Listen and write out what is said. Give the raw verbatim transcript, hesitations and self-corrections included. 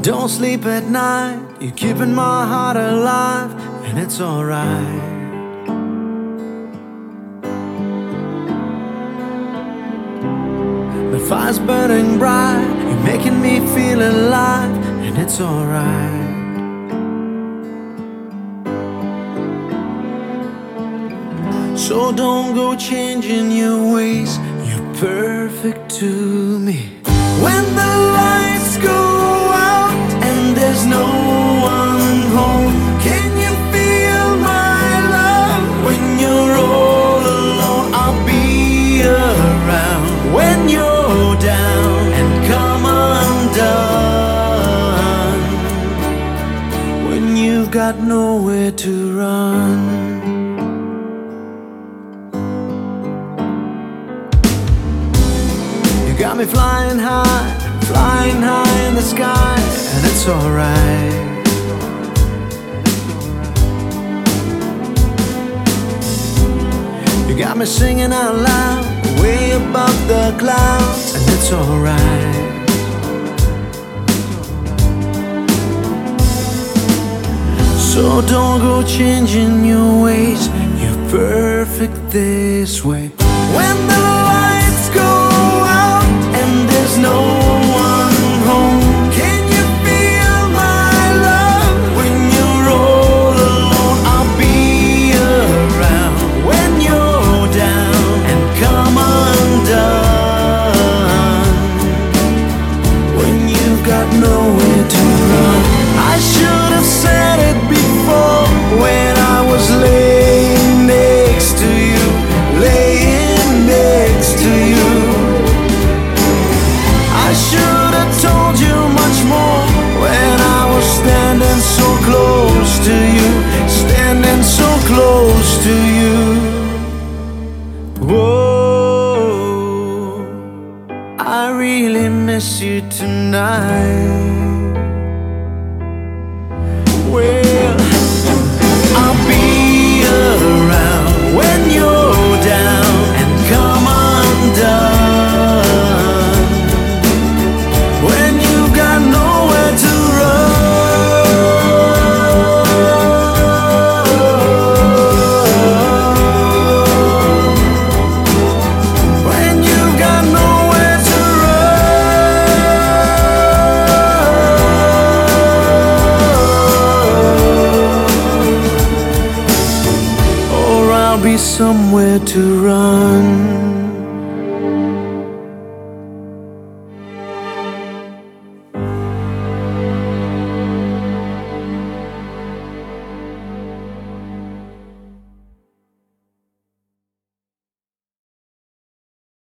Don't sleep at night, you're keeping my heart alive, and it's alright. The fire's burning bright, you're making me feel alive, and it's alright. So don't go changing your ways, you're perfect to me. When the lights go out and there's no one home, can you feel my love? When you're all alone, I'll be around. When you're down and come undone, when you've got nowhere to run. You got me flying high, flying high in the sky, and it's alright. You got me singing out loud, way above the clouds, and it's alright. So don't go changing your ways, you're perfect this way. When the lights go out and there's no one home, can you feel my love? When you're all alone, I'll be around. When you're down and come undone, when you've got nowhere to run. I should have said it before, when I was laying next to you, laying next to you. I should have told you much more, when I was standing so close to you, standing so close to you. Whoa, I really miss you tonight. Well, I'll be around when you're down and come undone, when you've got nowhere to run, when you've got nowhere to run, or I'll be somewhere to run.